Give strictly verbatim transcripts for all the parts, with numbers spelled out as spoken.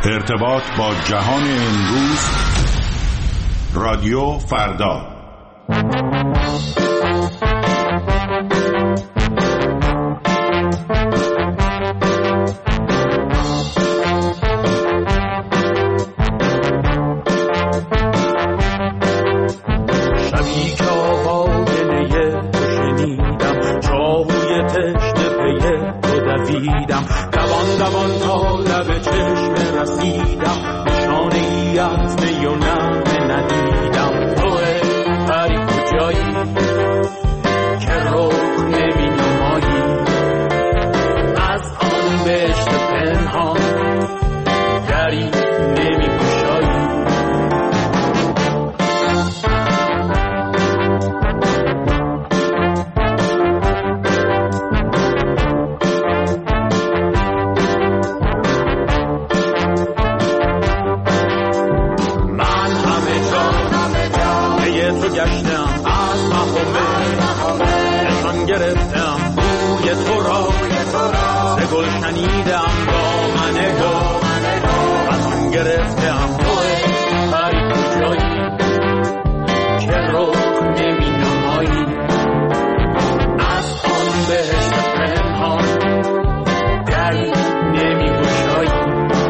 ارتباط با جهان امروز، رادیو فردا. شبی که آوا دلیه تو شنیدم، چاهوی تشت پیه تو دویدم، دوان دوان تا لب چشم رسیدم، نشانه ای از می و نغمه ندیدم. توه پری کجایی که رخ نمی نمایی، از آن بهشت پنهان دری نمی گشایی. گرفتم بوی تو را ز گل شنیدم دامن گل از آن گرفتم. توی پری کجایی که رخ نمی نمایی، از آن بهشت پنهان دری نمی گشایی.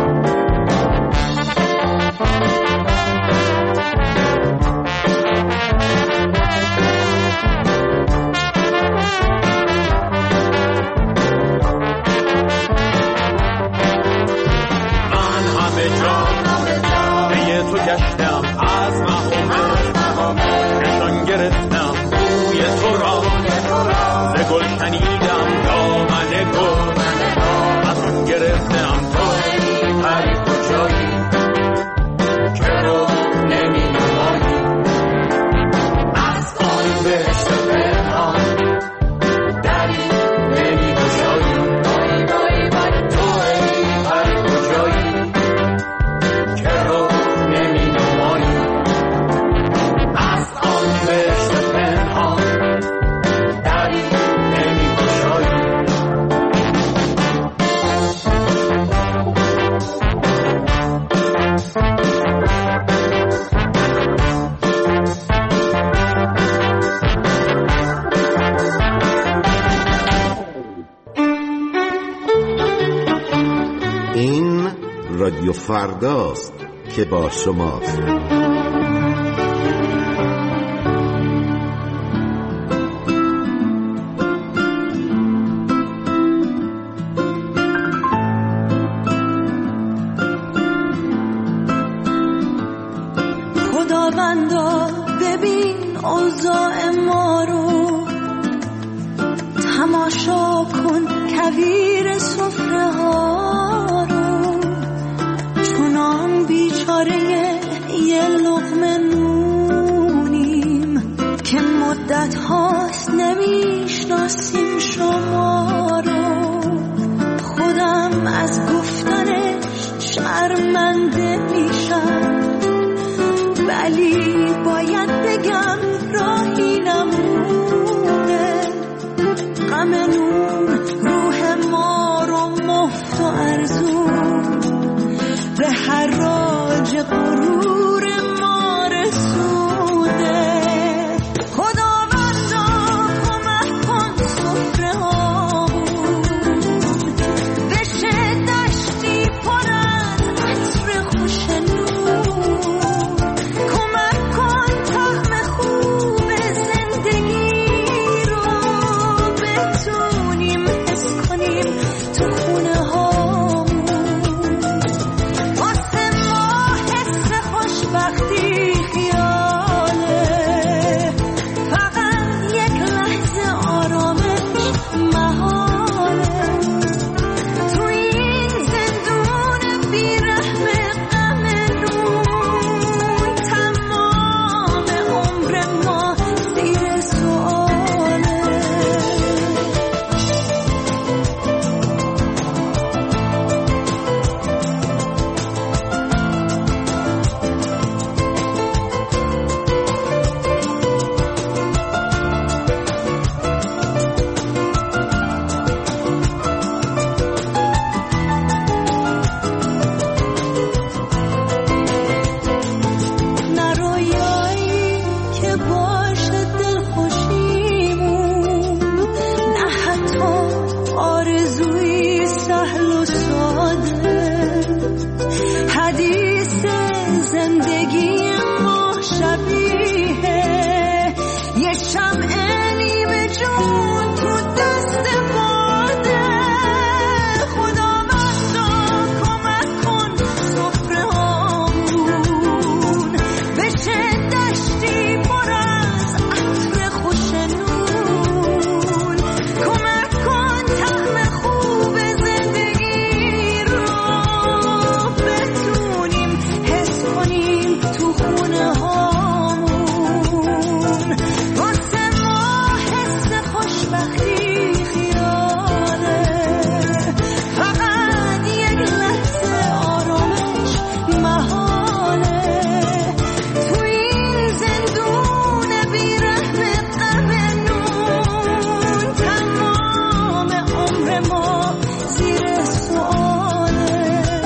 گشتم از مهمه نشان گرفتم بوی تو را ز گل شنیدم دامن گل از آن گرفتم. توی پری کجایی که رو نمی نمایی، از آن بهشت پنهان دری نمی گشایی. توی پری کجایی که رو نمی نمایی، از آن بهشت پنهان دری نمی گشایی. این رادیو فرداست که با شماست. خداوندا ببین اوضاع ما رو، تماشا کن کویر سفره ها رو، چونان بیچاره یه لقمه نونیم که مدت هاست نمیشناسیم شما رو. خودم از گفتنش شرمنده میشم، ولی باید بگم راهی نمونه. غم نون روح ما رو مفت و ارزون به حراج غرور ما رسوده. خداوندا کمک کن سفره هامون بشه دشتی پر از عطر خوش نون. کمک کن طعم خوب زندگی رو بتونیم حس کنیم تو خونه هامون. واسه ما حس یاده حدیث زندگی ما شبیه یه شمع نیمه جون تو دست باده خدا بخشا کمک کن سفره هامون بشه دشتی پر از عطر خوشنون کمک کن طعم خوب زندگی رو بتونیم حس کنیم تو خونه هامون واسه ما حس خوشبختی خیاله فقط یک لحظه آرامش محاله تو این زندون بی‌رحم غم نون تمام عمر ما زیر سؤاله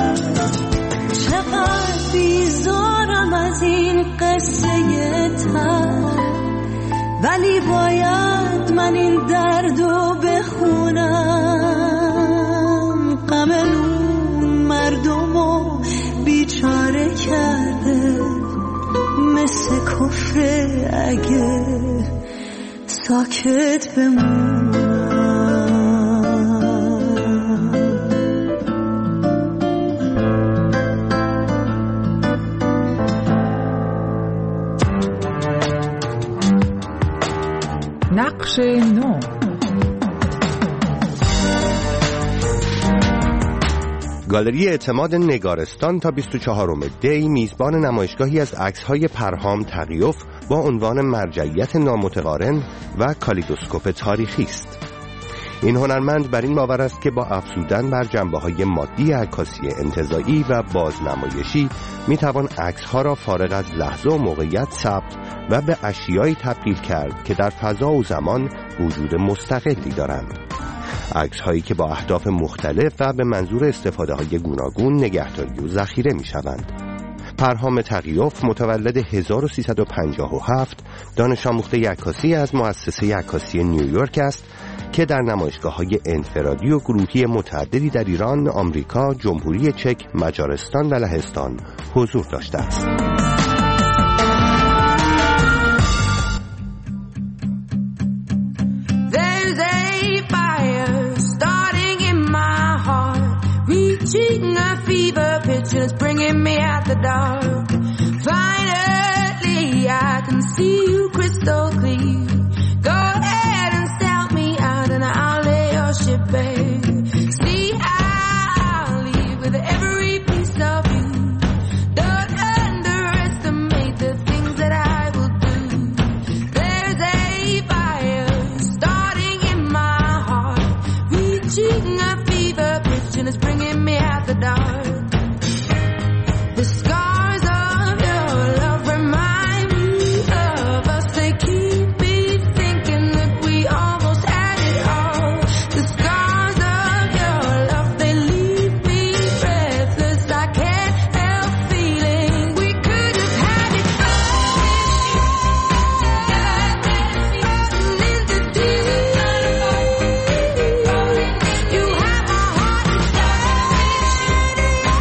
چقدر بیزارم از این قصه تر ولی باید من این دردو بخونم غم نون مردمو بیچاره کرده مثل کفر اگه ساکت بمونم نقش نو. گالری اعتماد نگارستان تا بیست و چهارم دی میزبان نمایشگاهی از عکس‌های پرهام تقیوف با عنوان مرجعیت نامتقارن و کالیدوسکوپ تاریخی است. این هنرمند بر این باور است که با افزودن بر جنبه‌های مادی عکاسی انتزاعی و بازنمایشی میتوان عکس‌ها را فارغ از لحظه و موقعیت ثبت و به اشیایی تبدیل کرد که در فضا و زمان وجود مستقلی دارند. عکس‌هایی که با اهداف مختلف و به منظور استفاده‌های گوناگون نگهداری و ذخیره می‌شوند. پرهام تقیوف متولد هزار و سیصد و پنجاه و هفت دانش آموخته عکاسی از مؤسسه عکاسی نیویورک است که در نمایشگاه‌های انفرادی و گروهی متعددی در ایران، آمریکا، جمهوری چک، مجارستان و لهستان حضور داشته است. Cheating a fever pitch and it's bringing me out the dark. Finally, I can see you crystal clear. Go ahead and sell me out and I'll lay your ship bare. See, I'll leave with every piece of you. Don't underestimate the things that I will do. There's a fire starting in my heart, reaching a fever pitch and it's bringing me out the dark. The scars of your love remind me of us. They keep me thinking that we almost had it all. The scars of your love, they leave me breathless. I can't help feeling we could have had it all. Into deep. You have my heart.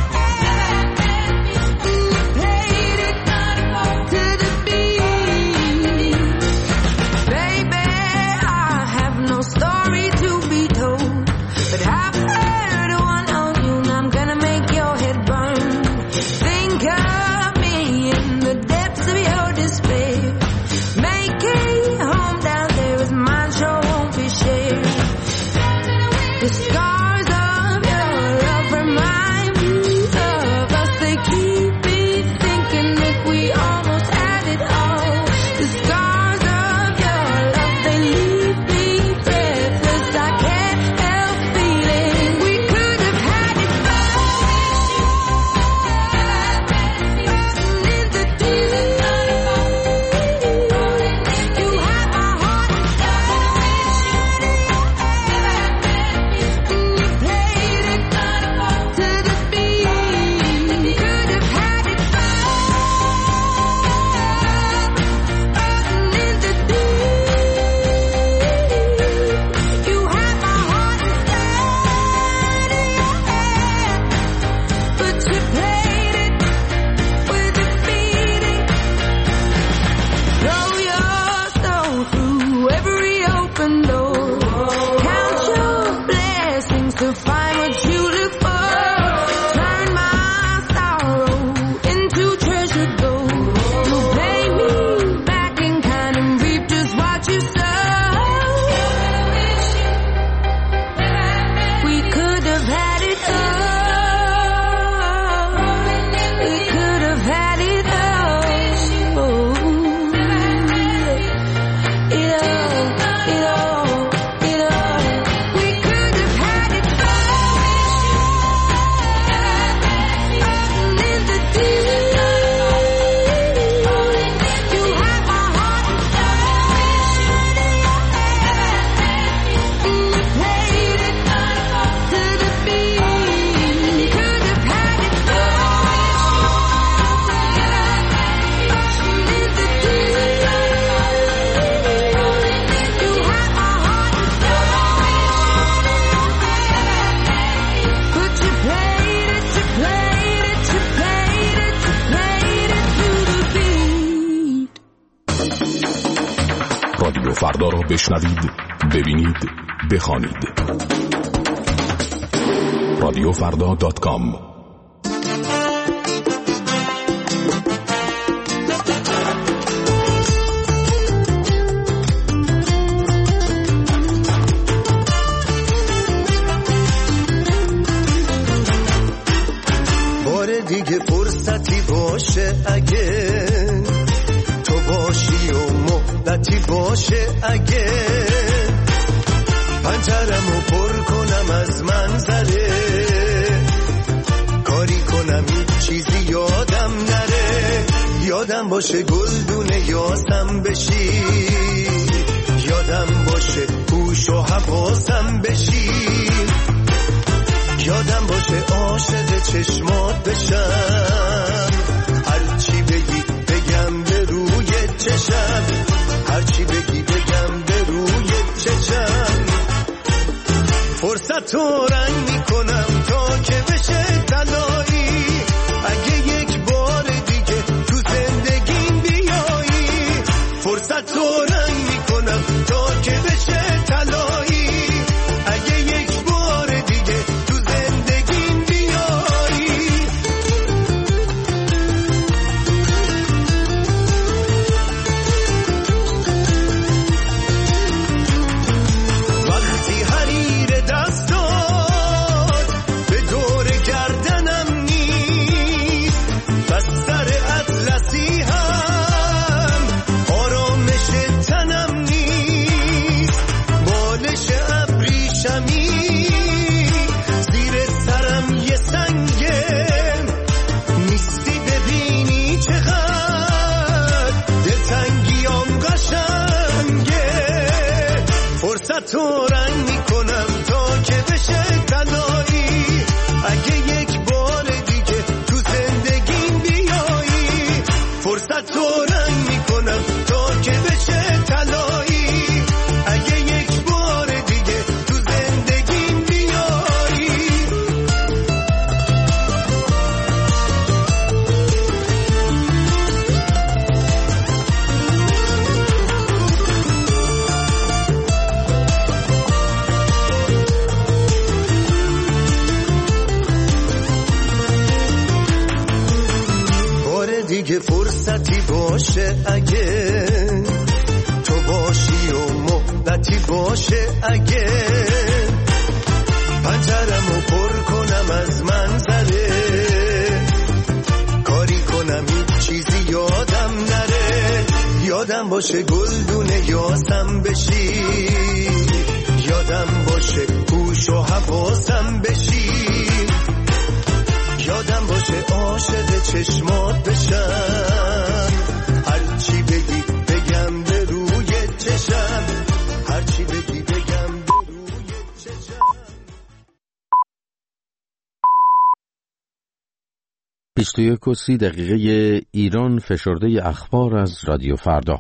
فردا را بشنوید، ببینید، بخوانید. رادیو فردا دات کام. بار دیگه فرصتی باشه اگه تو باشی و مدتی باشه اگه پنجرمو پر کنم از منظره، کاری کنم هیچ چیزی یادم نره، یادم باشه گلدونه یاسم بشی، یادم باشه هوش و حواسم بشی، یادم باشه عاشق چشمات بشم، هرچی بگی بگم به روی چشم، هرچی بگی بگم به روی چشم. فرصت رو رنگ میکنم تا که بشه طلایی، اگه یک بار دیگه تو زندگیم بیایی، فرصت رو رنگ میکنم تا که بشه طلایی، اگه یک بار دیگه تو زندگیم بیایی. وقتی حریر دستات به دور گردنم نیست، بستر اطلسی هم آرامش تنم نیست، بالش ابریشمی زیر سرم یه سنگه، نیستی ببینی چقدر دلتنگیام قشنگه. فرصت رو رنگ میکنم تا که بشه طلایی، اگه یک بار دیگه تو زندگیم بیایی، فرصت رو رنگ میکنم تا که بشه طلایی، اگه یک بار دیگه تو زندگیم بیایی. بار دیگه فرصتی باشه اگه تو باشی و مدتی باشه اگه پنجرمو پر کنم از منظره، کاری کنم هیچ چیزی یادم نره، یادم باشه گلدونه یاسم بشی، یادم باشه هوش و حواسم بشی، یادم باشه عاشق چشمات بشم، هرچی بگی بگم به روی چشم، هرچی بگی بگم به روی چشم. بیست و یک و سی دقیقه ایران، فشرده اخبار از رادیو فردا.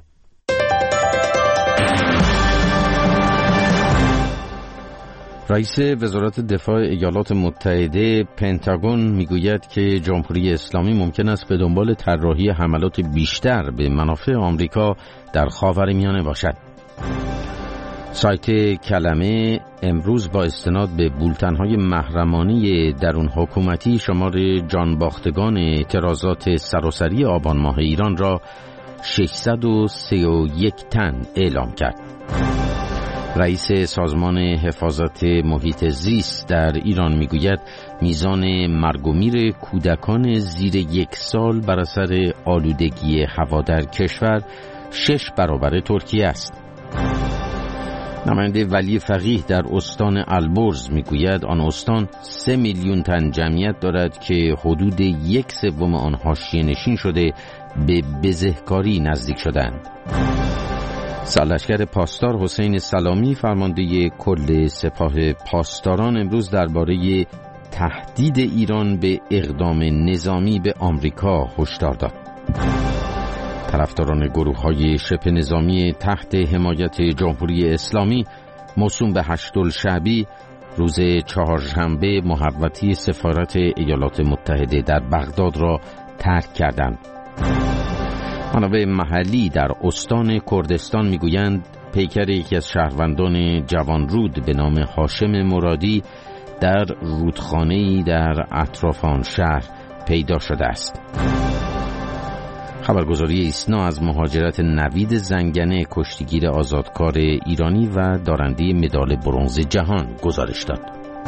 رئیس وزارت دفاع ایالات متحده پنتاگون میگوید که جمهوری اسلامی ممکن است به دنبال طراحی حملات بیشتر به منافع آمریکا در خاورمیانه باشد. سایت کلمه امروز با استناد به بولتن‌های محرمانه درون حکومتی شمار جانباختگان اعتراضات سراسری آبان ماه ایران را ششصد و سی و یک تن اعلام کرد. رئیس سازمان حفاظت محیط زیست در ایران میگوید میزان مرگ و میر کودکان زیر یک سال بر اثر آلودگی هوا در کشور شش برابر ترکیه است. نماینده ولی فقیه در استان البرز میگوید آن استان سه میلیون تن جمعیت دارد که حدود یک سوم آنها شیعه‌نشین شده به بزهکاری نزدیک شدند. سرلشکر پاسدار حسین سلامی فرمانده کل سپاه پاسداران امروز درباره تهدید ایران به اقدام نظامی به آمریکا هشدار داد. طرفداران گروه‌های شبه نظامی تحت حمایت جمهوری اسلامی موسوم به هشت‌الشعبی روز چهارشنبه محوطه سفارت ایالات متحده در بغداد را ترک کردند. منابع محلی در استان کردستان میگویند پیکر یکی از شهروندان جوانرود به نام هاشم مرادی در رودخانه‌ای در اطراف آن شهر پیدا شده است. خبرگزاری ایسنا از مهاجرت نوید زنگنه، کشتیگیر آزادکار ایرانی و دارنده مدال برنز جهان گزارش داد.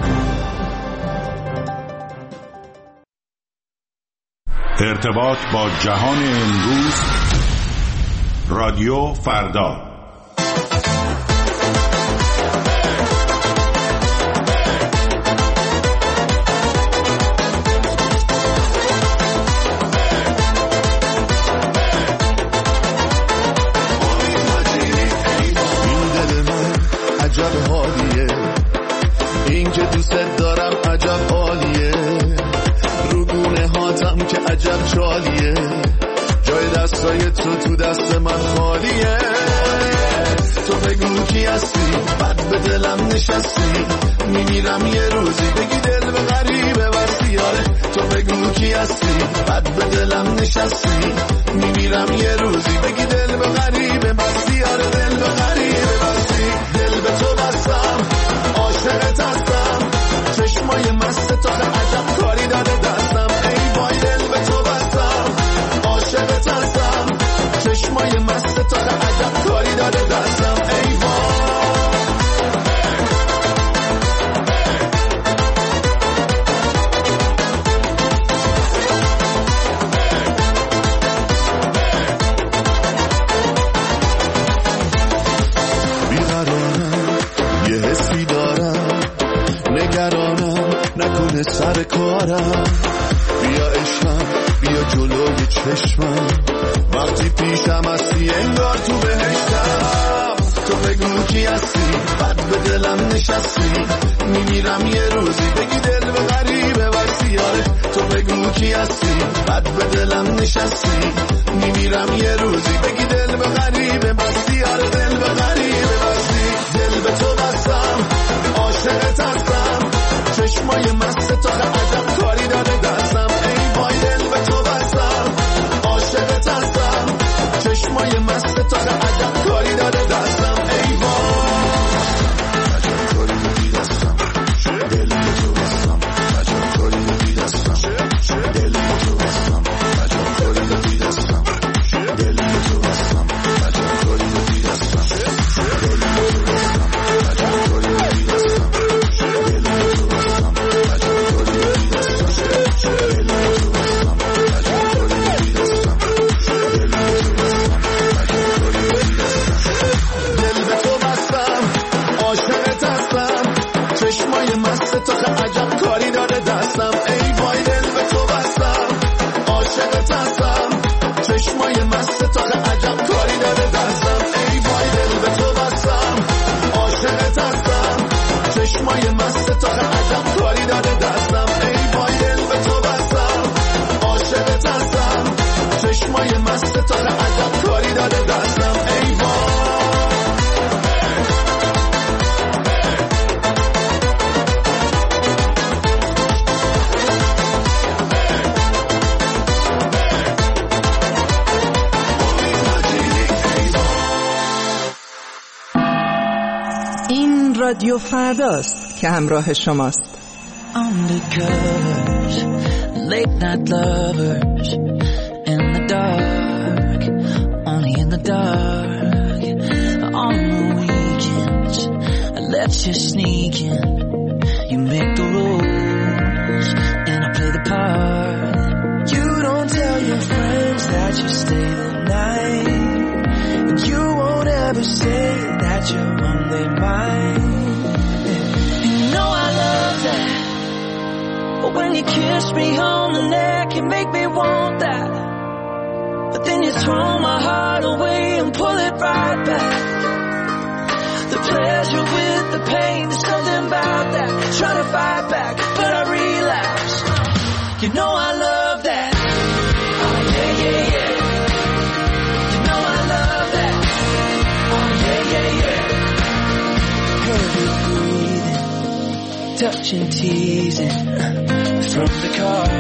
ارتباط با جهان امروز، رادیو فردا. عجب حالیه این که دوست دارم، عجب حالیه رو گونه هاتم که عجب چالیه، جای دستای تو تو دست من خالیه. تو بگو کی هستی، بد به دلم نشستی، میمیرم یه روزی بگی دل به غریبه وسیاره. تو بگو کی هستی، بد به دلم نشستی، میمیرم یه روزی بگی دل به غریبه وسیاره. دل به غریبه وسی، دل به تو بستم، عاشقت هستم، چشمای مست تو عجب کاری داده دستم. ای وای دل به تو بستم، عاشقت هستم، چشمای مست تو عجب کاری داده دستم. ای وای نکنه سر کارم، بیا عشقم بیا جلوی چشمم، وقتی پیشم هستی انگار تو بهشتم. تو بگو کی هستی، بد به دلم نشستی، میمیرم یه روزی بگی دل به غریبه وسیاره. تو بگو کی هستی، بد به دلم نشستی، میمیرم یه روزی بگی دل به غریبه وسیاره. دل به غریبه وسی، دل به تو بستم، عاشقت هستم، چشمای مست تو عجب کاری داده دستم. ای وای دل به تو بستم، عاشقت هستم، چشمای مست تو عجب کاری داده دستم. ای وای عجب کاری دادی دستم، دل به تو بستم، عجب کاری دادی دستم، دل به تو بستم، عجب کاری دادی دستم، دل به تو بستم، عجب کاری دادی دستم، دل به تو بستم، عجب کاری دادی دستم. چشمای مست تو عجب کاری داره دستم. ای وای دل به تو بستم، عاشقت هستم، چشمای مست تو عجب کاری داره دستم. ای وای دل به تو بستم، عاشقت هستم، چشمای مست تو عجب کاری داره دستم. ای وای دل به تو بستم، عاشقت هستم، چشمای مست تو عجب کاری داره دستم. ای وای رادیو فرداست که همراه شماست. Undercovers, late night lovers, in the dark, only in the dark. On the weekends, I let you sneak in. You make the rules, and I play the part. You don't tell your friends that you stay the night, and you won't ever say that you're on their mind. But when you kiss me on the neck, you make me want that. But then you throw my heart away and pull it right back. The pleasure with the pain, there's something about that. Try to fight back, but I relapse. You know I love that. Oh yeah, yeah, yeah. You know I love that. Oh yeah, yeah, yeah. Heavy breathing, touching, teasing. From the car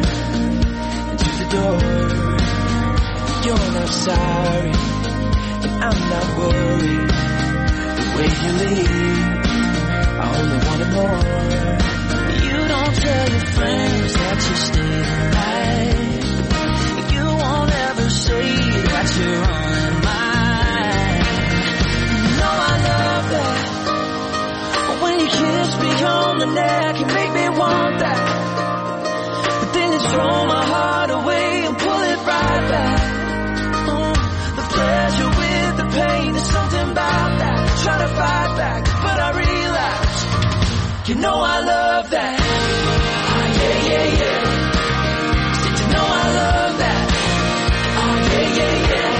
to the door, you're not sorry, but I'm not worried. The way you leave, I only wanted more. You don't tell your friends that you stay the night. You won't ever say that you're on mine. You know I love that. But when you kiss me on the neck, you make me want that. But then you throw my heart away and pull it right back. Mm, the pleasure with the pain, there's something about that. Try to fight back, but I relapse. You know I love that. Oh yeah, yeah, yeah. Said you know I love that. Oh yeah, yeah, yeah.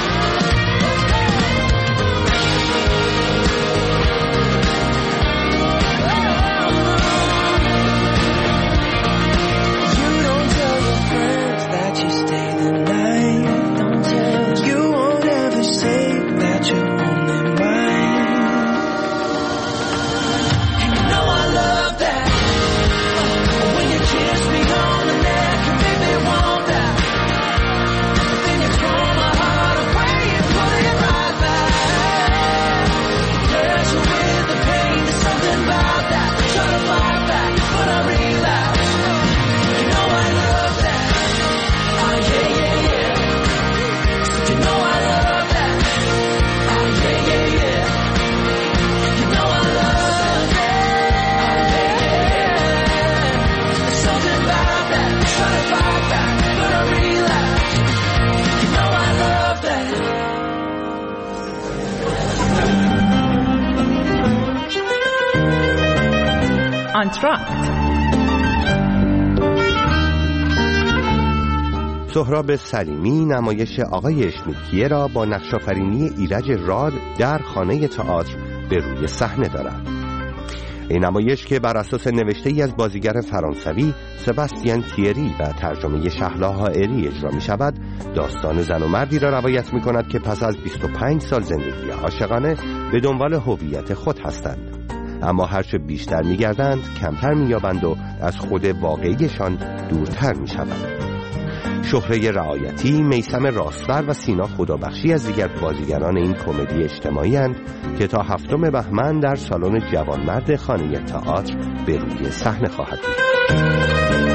You don't tell your friends that you stay the night. Don't tell. You won't ever say that you're only mine. And you know I love that. When you kiss me on the neck, you make me want that. But then you throw my heart away and put it right back. The pleasure with the pain, there's something about that. Try to fight back, but I relapse. You know I love that. Oh yeah, yeah, yeah. So you know I love that. Oh yeah, yeah, yeah. You know I love that. Oh yeah, yeah, yeah. There's something about that. Try to fight back, but I relapse. You know I love that. آنتراکت. سهراب سلیمی نمایش آقای اشمیتکیه را با نقش‌آفرینی ایرج راد در خانه تئاتر به روی صحنه دارد. این نمایش که بر اساس نوشته‌ای از بازیگر فرانسوی سباستیان تیری و ترجمه شهلا حائری اجرا می شود، داستان زن و مردی را روایت می کند که پس از بیست و پنج سال زندگی عاشقانه به دنبال هویت خود هستند، اما هرچه بیشتر می گردند کمتر می یابند و از خود واقعیشان دورتر می شوند. شهره رعایتی، میثم راستور و سینا خدابخشی از دیگر بازیگران این کمدی اجتماعی اند که تا هفتم بهمن در سالن جوانمرد خانه تئاتر به روی صحنه خواهد بود.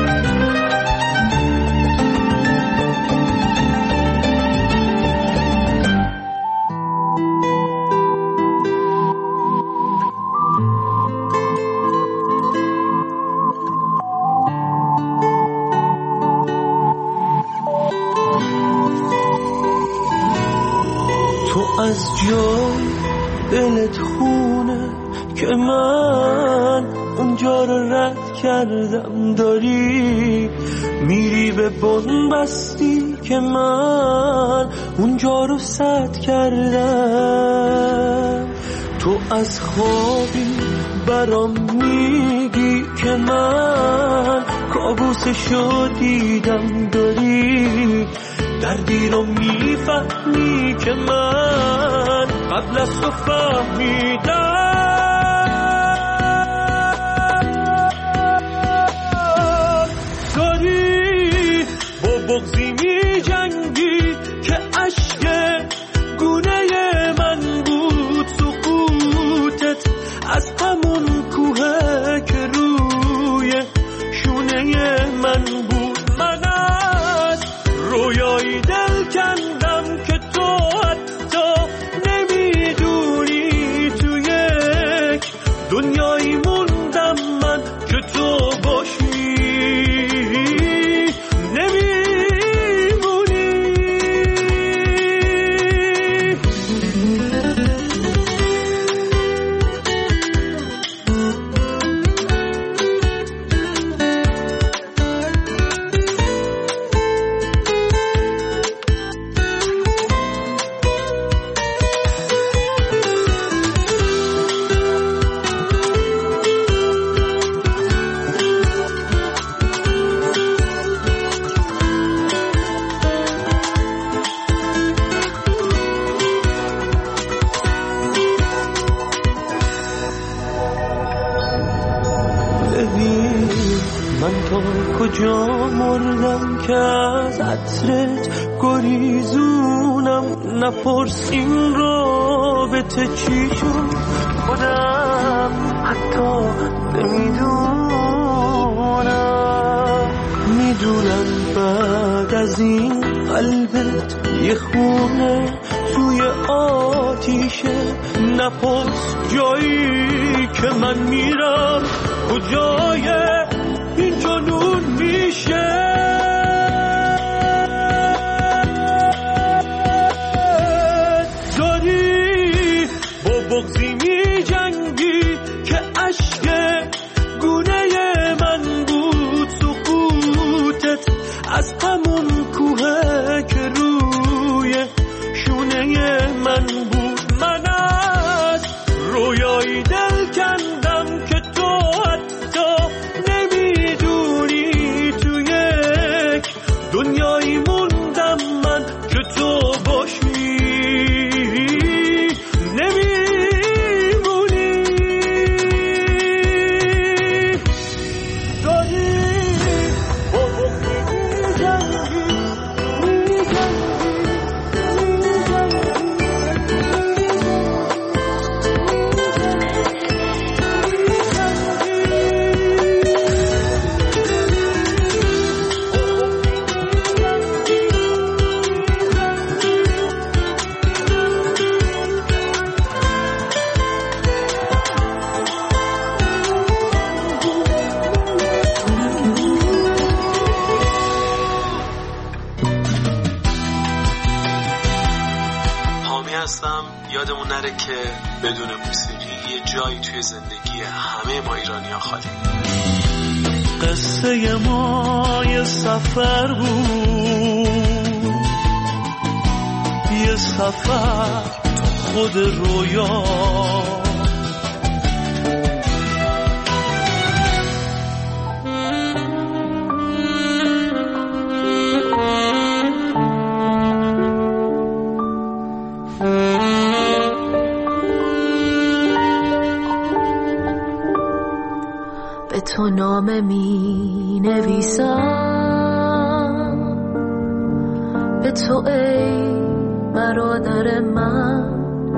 از جای دلت خونه که من اونجا رو رد کردم، داری میری به بنبستی که من اونجا رو سد کردم. تو از خوابی برام میگی که من کابوسشو دیدم، داری دردی رو میفهمی که من قبل از تو فهمیدم. داری با بغضی میجنگی که اشک گونه من بود، سقوطت از همون کوه که روی شونه من بود. من از رویایی دل کندم که تو حتی نمیدونی، تو یک دنیایی موندم من که تو باشی. نمیدونی مردم که از عطرت گریزونم. نپرس این رابطه چی شد خودم حتی نمیدونم. میدونم بعد از این قلبت یه خونه توی آتیشه. نپرس جایی که من میرم کجای این جنون میشه. داری با بغضی می جنگی که عشق گونه من بود. سکوتت از همون کوه که روی شونه من بود. من از رویای دل کندم که تو حتی نمیدونی. تو یک دنیایی موندم من که تو باشی نمیمونی. داری با بغضی میجنگی یادمون نره که بدون موسیقی یه جایی توی زندگی همه ما ایرانی‌ها خالی. قصه ما یه سفر بود، یه سفر خود رویا. تو نامه می نویسم به تو ای برادر من،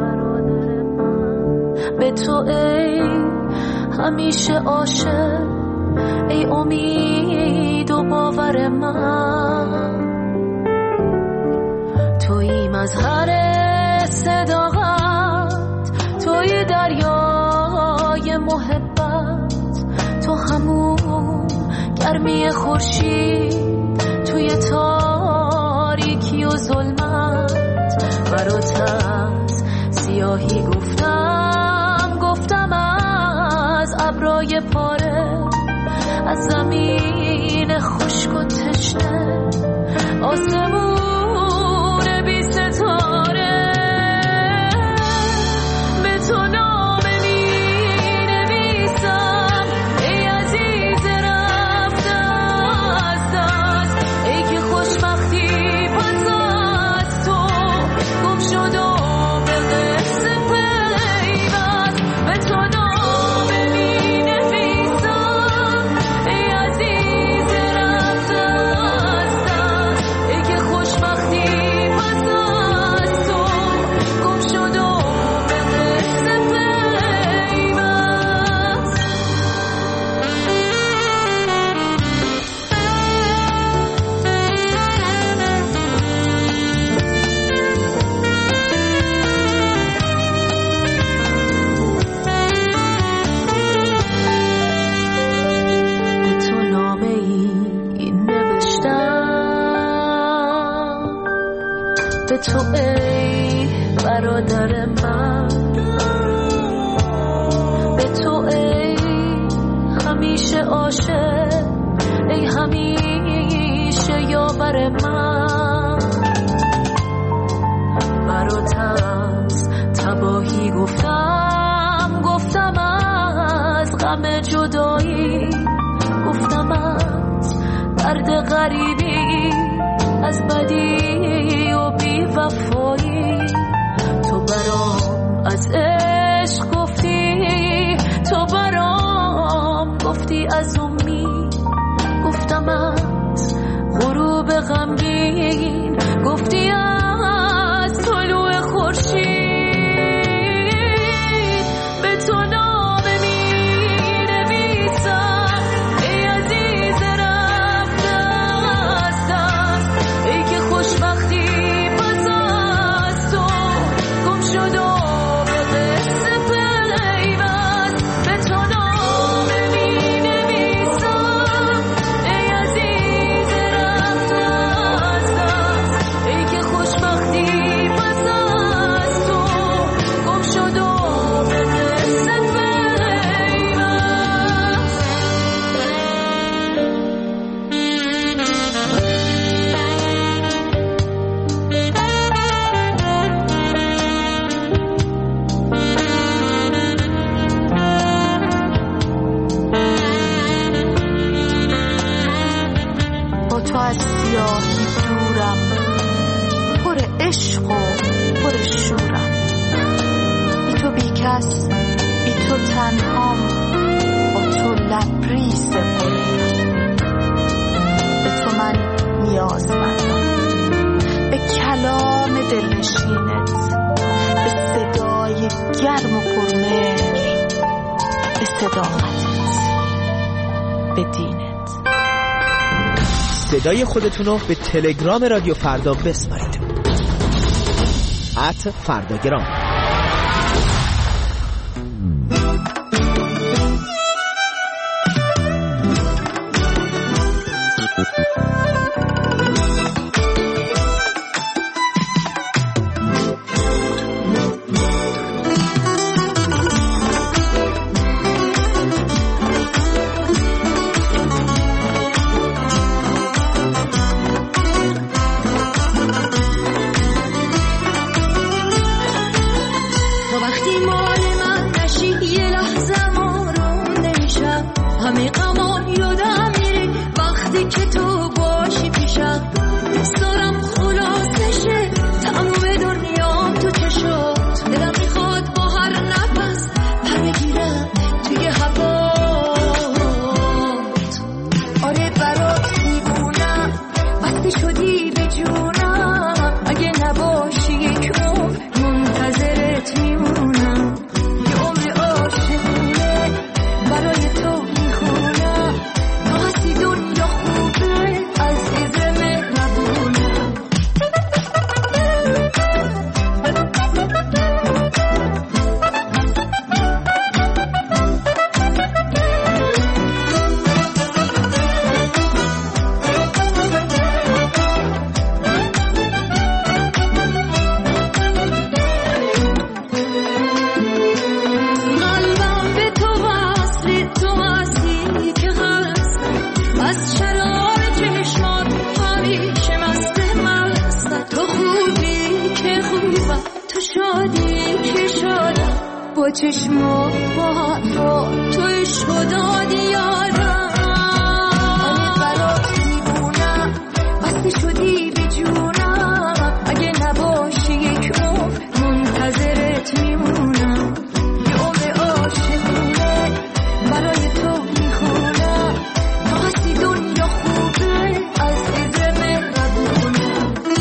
به تو ای همیشه عاشق، ای امید و باور من. توی مظهر صداقت، توی دریای محبت، تو همون گرمی خورشید توی تاریکی و ظلمت. برات از سیاهی گفتم، گفتم از ابرای پاره، از زمین خشک و تشنه، آسمون بی ستاره. به تو نامه می نویسم ای عزیز رفته از دست، ای که خوشبختی پس از تو گم شد و به قصه پیوست. به تو نامه می نویسم ای عزیز رفته از دست، ای که خوشبختی پس از تو گم شد و به قصه پیوست. به تو نامه ای نوشتم، به تو ای برادر من، به تو ای همیشه عاشق، ای همیشه یاور من. برات از تباهی گفتم، گفتم از غم جدایی، گفتم از درد غریبی، از بدی و بی وفایی. تو برام از عشق گفتی، تو برام گفتی از امید، گفتم از تو از سیاهی دورم، پر عشق و پر شورم. بی تو بی کس، بی تو تنهام، با تو لبریز غرورم. به تو من نیازمندم، به کلام دلنشینت، به صدای گرم و پرمهر، به صداقتت، به دینت. صدای خودتون رو به تلگرام رادیو فردا بسپارید. ات فرداگرام. چشمو با حرفا توی شدادی یادم. آنه برات میبونم بسته شدی به جونم. اگه نباشی یک عمر منتظرت میمونم. یه عمر عاشقونه برای تو میخونم. تا هستی دنیا خوبه از عزم مهربونه.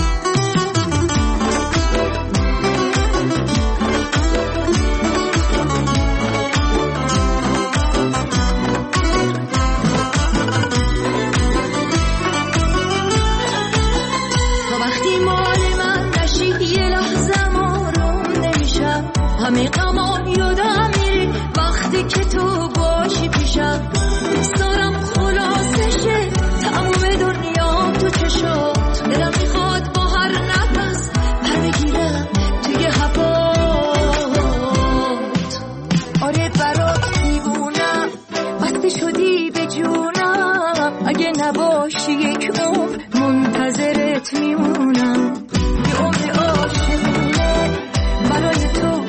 همه غمان یادم میره وقتی که تو باشی پیشم. دارم خلاصشه تمام دنیا تو چشات. دلم میخواد با هر نفس پر بگیرم توی هوات. آره برات میبونم بسته شدی به جونم. اگه نباشی یک عمر منتظرت میمونم. یه عمر عاشقونه برای تو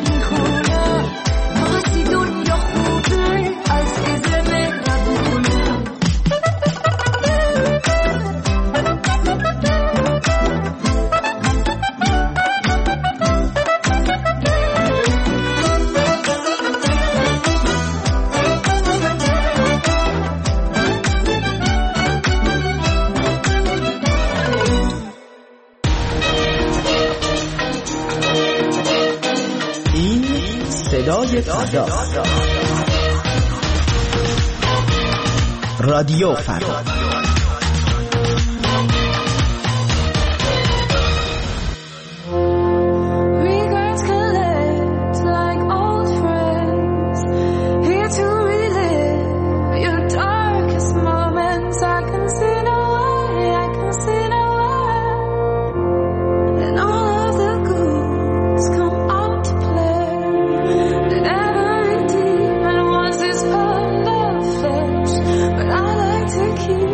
صدای فردا. رادیو فردا. Keep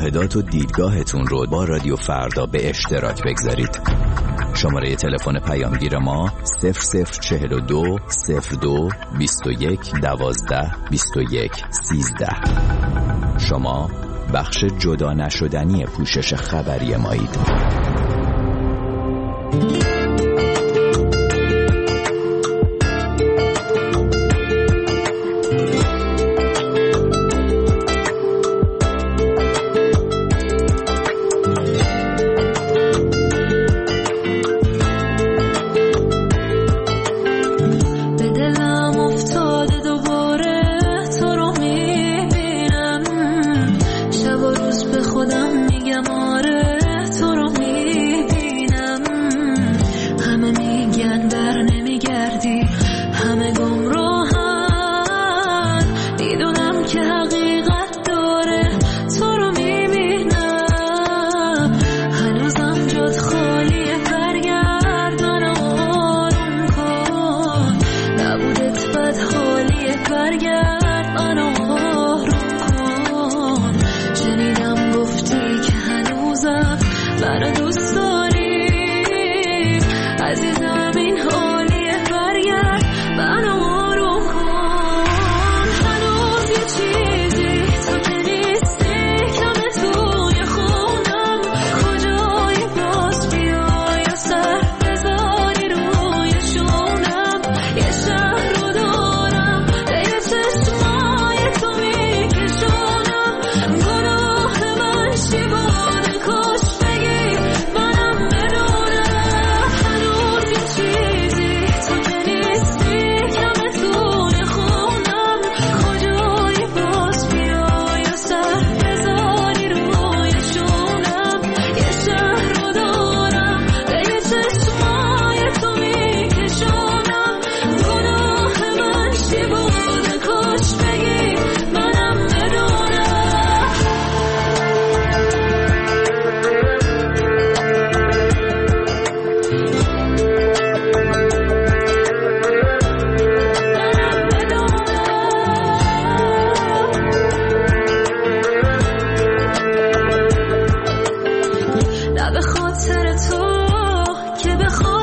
مشاهدات و دیدگاهتون رو با رادیو فردا به اشتراک بگذارید. شماره تلفن پیامگیر ما صفر صفر چهل و دو صفر دو بیست و یک دوازده بیست و یک سیزده. شما بخش جدا نشدنی پوشش خبری مایید. نه به خاطر تو که بخوام